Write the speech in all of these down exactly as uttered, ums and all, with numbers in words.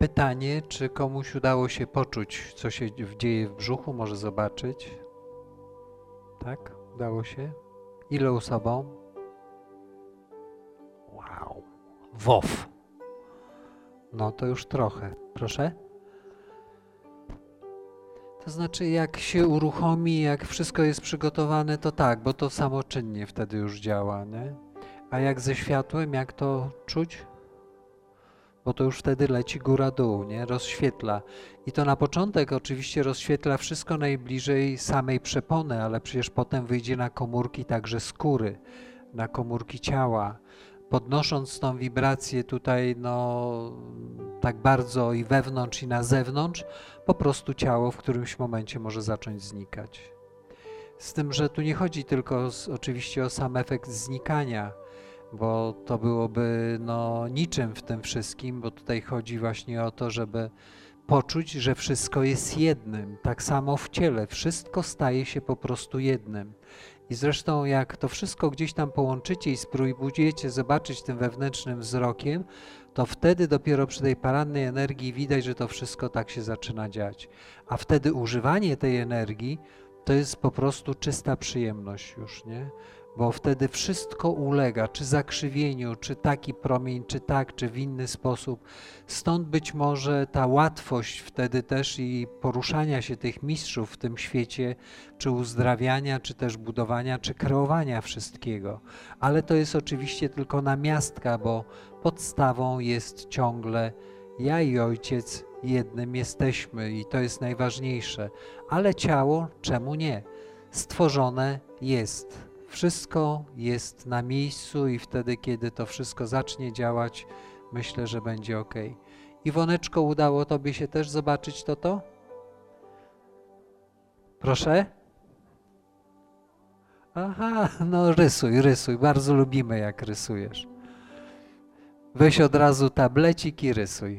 Pytanie, czy komuś udało się poczuć, co się dzieje w brzuchu, może zobaczyć? Tak? Udało się? Ilu osobom? Wow. Wow. No to już trochę. Proszę? To znaczy, jak się uruchomi, jak wszystko jest przygotowane, to tak, bo to samoczynnie wtedy już działa, nie? A jak ze światłem, jak to czuć? Bo to już wtedy leci góra-dół, nie? Rozświetla. I to na początek oczywiście rozświetla wszystko najbliżej samej przepony, ale przecież potem wyjdzie na komórki także skóry, na komórki ciała, podnosząc tą wibrację tutaj, no, tak bardzo i wewnątrz, i na zewnątrz, po prostu ciało w którymś momencie może zacząć znikać. Z tym, że tu nie chodzi tylko z, oczywiście o sam efekt znikania, bo to byłoby no, niczym w tym wszystkim, bo tutaj chodzi właśnie o to, żeby poczuć, że wszystko jest jednym. Tak samo w ciele, wszystko staje się po prostu jednym. I zresztą jak to wszystko gdzieś tam połączycie i spróbujecie zobaczyć tym wewnętrznym wzrokiem, to wtedy dopiero przy tej parannej energii widać, że to wszystko tak się zaczyna dziać. A wtedy używanie tej energii to jest po prostu czysta przyjemność już, nie? Bo wtedy wszystko ulega, czy zakrzywieniu, czy taki promień, czy tak, czy w inny sposób. Stąd być może ta łatwość wtedy też i poruszania się tych mistrzów w tym świecie, czy uzdrawiania, czy też budowania, czy kreowania wszystkiego. Ale to jest oczywiście tylko namiastka, bo podstawą jest ciągle ja i Ojciec jednym jesteśmy i to jest najważniejsze. Ale ciało, czemu nie? Stworzone jest. Wszystko jest na miejscu i wtedy, kiedy to wszystko zacznie działać, myślę, że będzie ok. Iwoneczko, udało Tobie się też zobaczyć to to? Proszę? Aha, no rysuj, rysuj. Bardzo lubimy, jak rysujesz. Weź od razu tablecik i rysuj.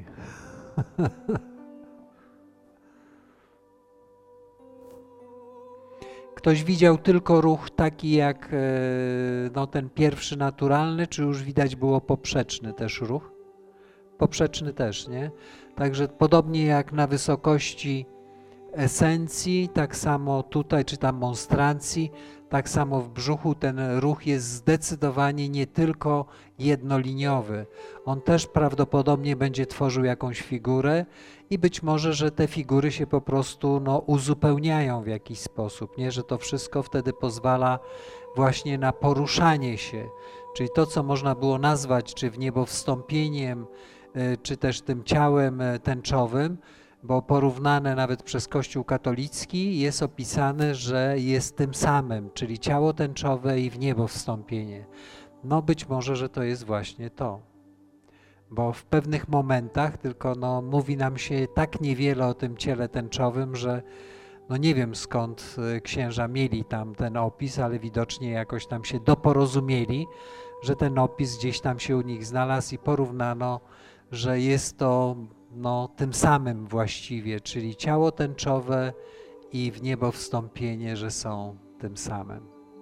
Ktoś widział tylko ruch taki jak no, ten pierwszy naturalny, czy już widać było poprzeczny też ruch? Poprzeczny też, nie? Także podobnie jak na wysokości esencji, tak samo tutaj, czy tam monstrancji, tak samo w brzuchu ten ruch jest zdecydowanie nie tylko jednoliniowy. On też prawdopodobnie będzie tworzył jakąś figurę i być może, że te figury się po prostu no, uzupełniają w jakiś sposób, nie? Że to wszystko wtedy pozwala właśnie na poruszanie się, czyli to, co można było nazwać czy w niebo wstąpieniem, czy też tym ciałem tęczowym, bo porównane nawet przez Kościół katolicki jest opisane, że jest tym samym, czyli ciało tęczowe i w niebo wstąpienie. No być może, że to jest właśnie to. Bo w pewnych momentach tylko no, mówi nam się tak niewiele o tym ciele tęczowym, że no nie wiem skąd księża mieli tam ten opis, ale widocznie jakoś tam się doporozumieli, że ten opis gdzieś tam się u nich znalazł i porównano, że jest to no, tym samym właściwie, czyli ciało tęczowe i w niebo wstąpienie, że są tym samym.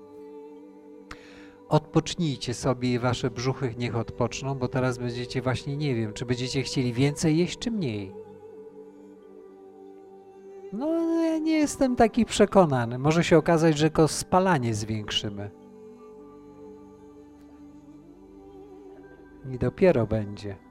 Odpocznijcie sobie i wasze brzuchy niech odpoczną, bo teraz będziecie właśnie, nie wiem, czy będziecie chcieli więcej jeść, czy mniej. No, ja nie jestem taki przekonany. Może się okazać, że tylko spalanie zwiększymy. I dopiero będzie.